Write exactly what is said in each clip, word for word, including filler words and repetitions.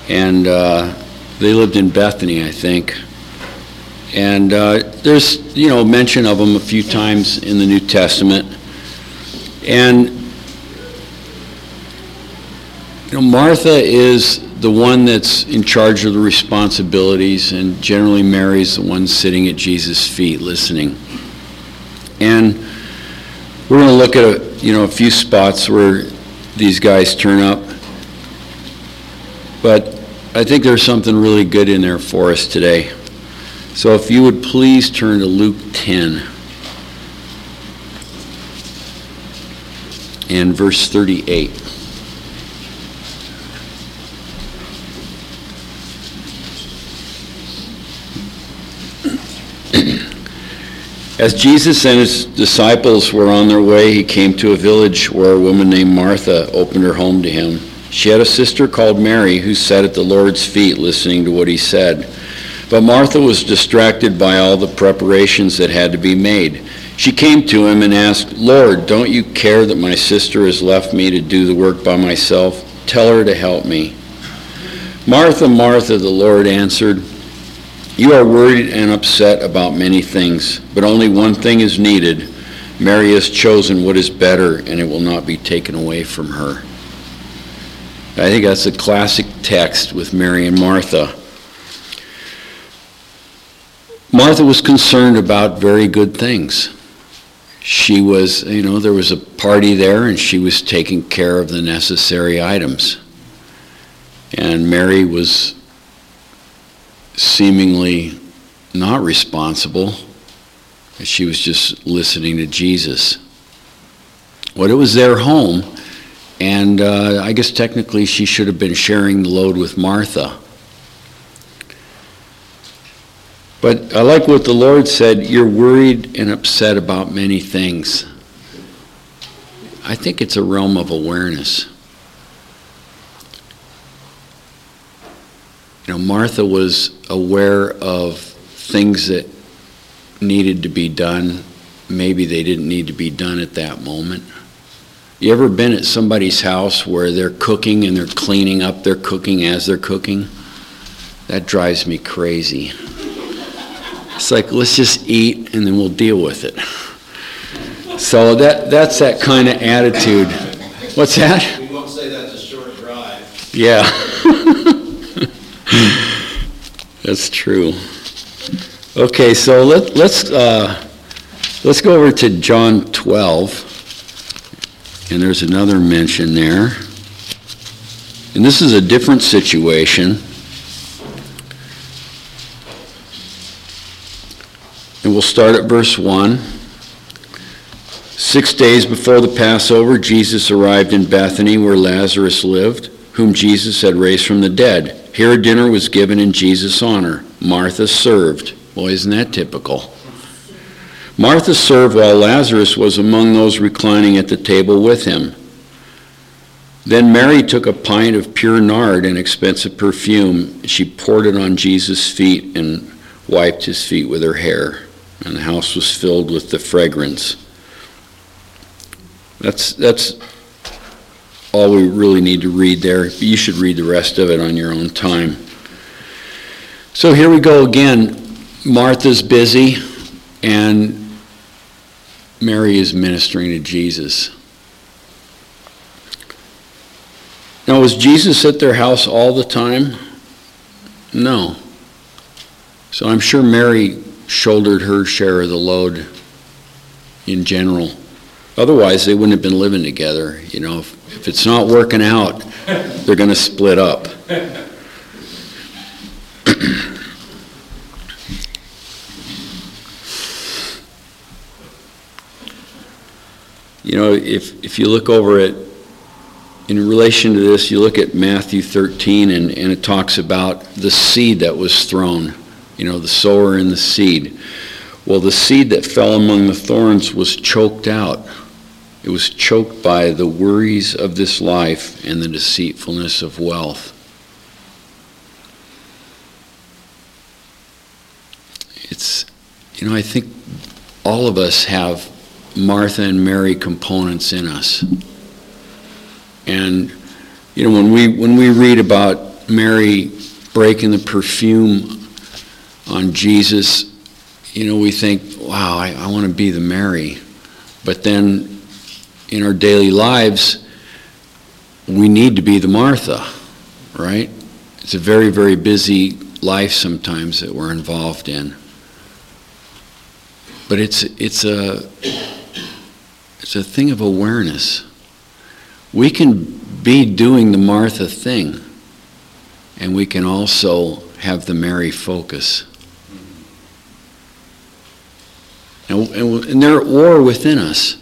And uh, they lived in Bethany, I think. And uh, there's, you know, mention of them a few times in the New Testament. And, you know, Martha is the one that's in charge of the responsibilities, and generally Mary's the one sitting at Jesus' feet listening. And we're going to look at a, you know, a few spots where these guys turn up. But I think there's something really good in there for us today. So if you would please turn to Luke ten and verse thirty-eight. As Jesus and his disciples were on their way, he came to a village where a woman named Martha opened her home to him. She had a sister called Mary who sat at the Lord's feet listening to what he said. But Martha was distracted by all the preparations that had to be made. She came to him and asked, "Lord, don't you care that my sister has left me to do the work by myself? Tell her to help me." "Martha, Martha," the Lord answered, "you are worried and upset about many things, but only one thing is needed. Mary has chosen what is better, and it will not be taken away from her." I think that's a classic text with Mary and Martha. Martha was concerned about very good things. She was, you know, there was a party there, and she was taking care of the necessary items. And Mary was seemingly not responsible. She was just listening to Jesus. Well, it was their home, and uh, I guess technically she should have been sharing the load with Martha. But I like what the Lord said, "You're worried and upset about many things." I think it's a realm of awareness. You know, Martha was aware of things that needed to be done. Maybe they didn't need to be done at that moment. You ever been at somebody's house where they're cooking and they're cleaning up their cooking as they're cooking? That drives me crazy. It's like, let's just eat and then we'll deal with it. So that that's that kind of attitude. What's that? We won't say that's a short drive. Yeah. That's true. Okay, so let, let's uh, let's go over to John twelve, and there's another mention there. And this is a different situation. And we'll start at verse one. Six days before the Passover, Jesus arrived in Bethany where Lazarus lived, whom Jesus had raised from the dead. Here a dinner was given in Jesus' honor. Martha served. Boy, isn't that typical? Martha served while Lazarus was among those reclining at the table with him. Then Mary took a pint of pure nard, an expensive perfume. She poured it on Jesus' feet and wiped his feet with her hair. And the house was filled with the fragrance. That's that's all we really need to read there. You should read the rest of it on your own time. So here we go again. Martha's busy, and Mary is ministering to Jesus. Now, was Jesus at their house all the time? No. So I'm sure Mary shouldered her share of the load in general. Otherwise, they wouldn't have been living together. You know, if, if it's not working out, they're going to split up. You know, if if you look over at, in relation to this, you look at Matthew thirteen, and, and it talks about the seed that was thrown, you know, the sower and the seed. Well, the seed that fell among the thorns was choked out. It was choked by the worries of this life and the deceitfulness of wealth. It's, you know, I think all of us have Martha and Mary components in us. And, you know, when we when we read about Mary breaking the perfume on Jesus, you know, we think, wow, I, I want to be the Mary. But then in our daily lives, we need to be the Martha, right? It's a very, very busy life sometimes that we're involved in. But it's it's a it's a thing of awareness. We can be doing the Martha thing, and we can also have the Mary focus. And, and they're at war within us.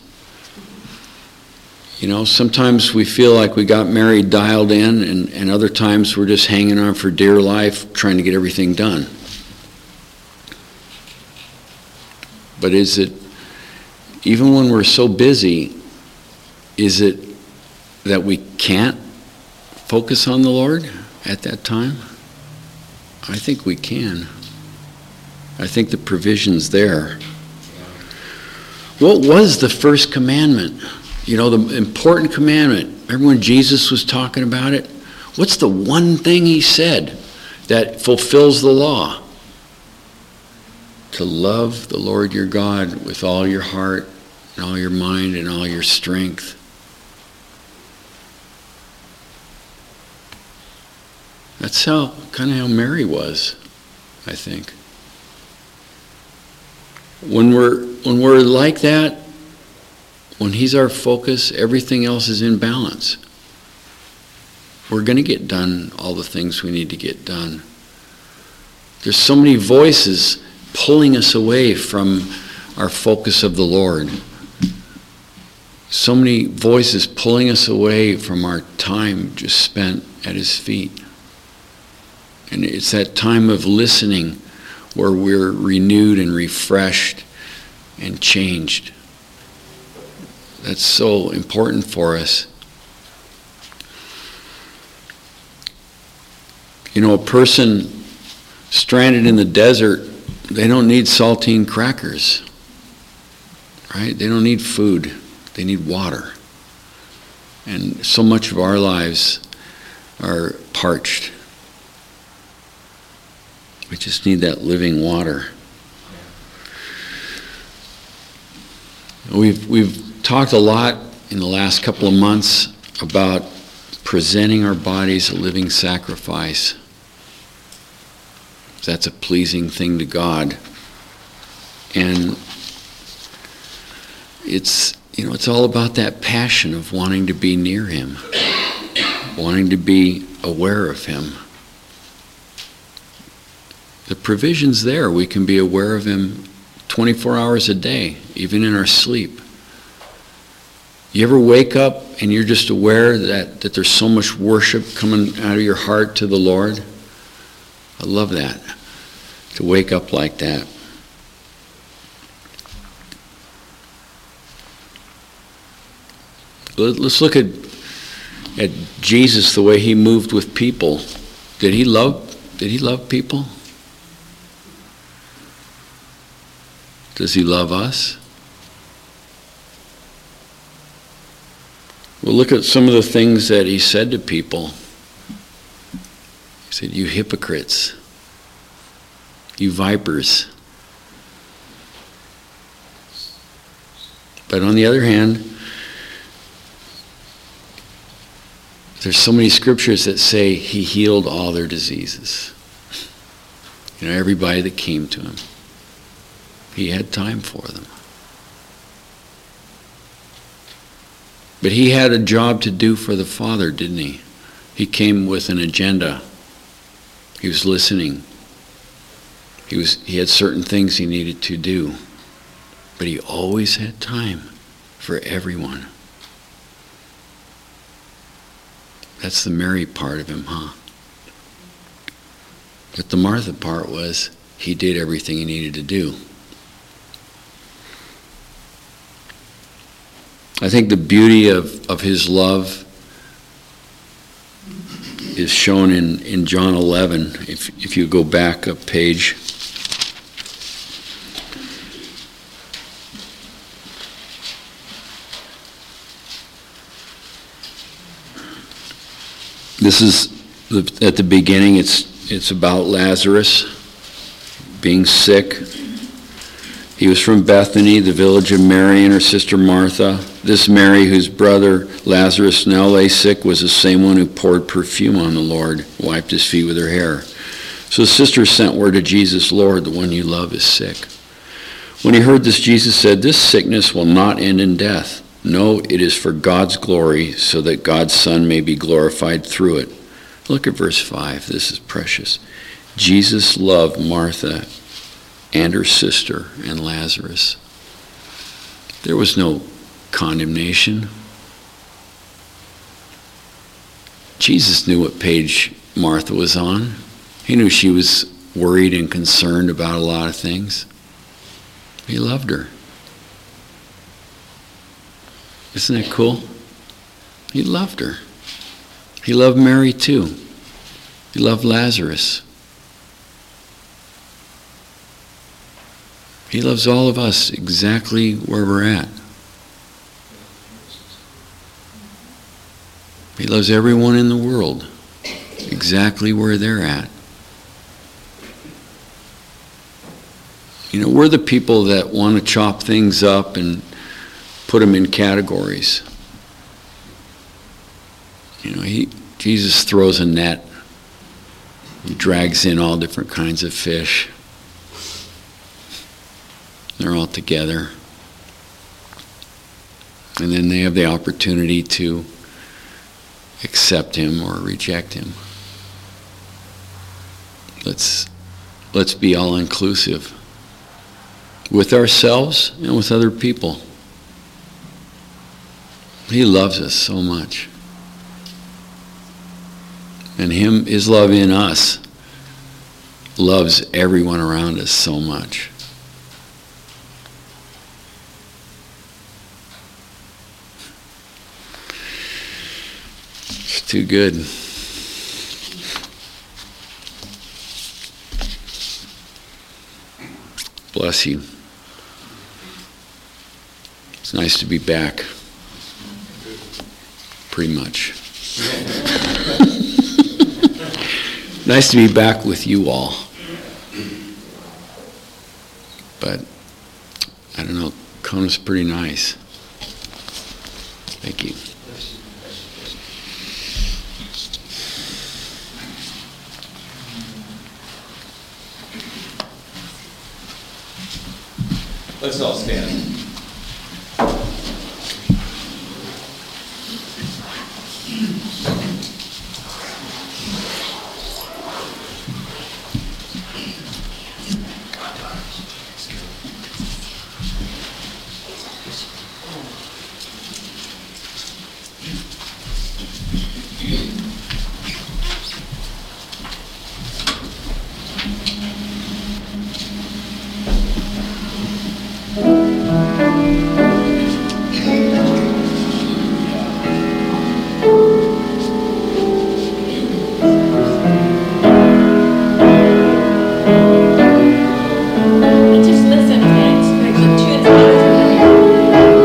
You know, sometimes we feel like we got Mary dialed in, and, and other times we're just hanging on for dear life, trying to get everything done. But is it, even when we're so busy, is it that we can't focus on the Lord at that time? I think we can. I think the provision's there. What was the first commandment? You know, the important commandment. Remember when Jesus was talking about it? What's the one thing he said that fulfills the law? To love the Lord your God with all your heart and all your mind and all your strength. That's how kind of how Mary was, I think. When we're when we're like that, when he's our focus, everything else is in balance. We're going to get done all the things we need to get done. There's so many voices pulling us away from our focus of the Lord. So many voices pulling us away from our time just spent at his feet. And it's that time of listening where we're renewed and refreshed and changed. That's so important for us. You know, a person stranded in the desert, they don't need saltine crackers, right? They don't need food. They need water. And so much of our lives are parched. We just need that living water. We've we've talked a lot in the last couple of months about presenting our bodies a living sacrifice. That's a pleasing thing to God. And it's, you know, it's all about that passion of wanting to be near him, wanting to be aware of him. The provision's there. We can be aware of him twenty-four hours a day, even in our sleep. You ever wake up and you're just aware that, that there's so much worship coming out of your heart to the Lord? I love that, to wake up like that. Let's look at, at Jesus, the way he moved with people. Did he love, did he love people? Does he love us? Well, look at some of the things that he said to people. He said, you hypocrites, you vipers. But on the other hand, there's so many scriptures that say he healed all their diseases. You know, everybody that came to him. He had time for them. But he had a job to do for the Father, didn't he? He came with an agenda. He was listening. He was he had certain things he needed to do. But he always had time for everyone. That's the Mary part of him, huh? But the Martha part was he did everything he needed to do. I think the beauty of, of his love is shown in, in John eleven. If if you go back a page. This is The- At the beginning, it's, it's about Lazarus being sick. He was from Bethany, the village of Mary and her sister Martha. This Mary, whose brother Lazarus now lay sick, was the same one who poured perfume on the Lord, wiped his feet with her hair. So the sisters sent word to Jesus, "Lord, the one you love is sick." When he heard this, Jesus said, "This sickness will not end in death. No, it is for God's glory, so that God's Son may be glorified through it." Look at verse five. This is precious. Jesus loved Martha and her sister and Lazarus. There was no condemnation. Jesus knew what page Martha was on. He knew she was worried and concerned about a lot of things. He loved her. Isn't that cool? He loved her. He loved Mary too. He loved Lazarus. He loves all of us exactly where we're at. He loves everyone in the world exactly where they're at. You know, we're the people that want to chop things up and put them in categories. You know, he, Jesus throws a net. He drags in all different kinds of fish. They're all together. And then they have the opportunity to accept him or reject him. Let's, let's be all inclusive with ourselves and with other people. He loves us so much. And him, his love in us loves everyone around us so much. It's too good. Bless you. It's nice to be back. Pretty much. Nice to be back with you all. But, I don't know, Kona's pretty nice. Thank you. Let's all stand. Just listen, man. Like the tunes.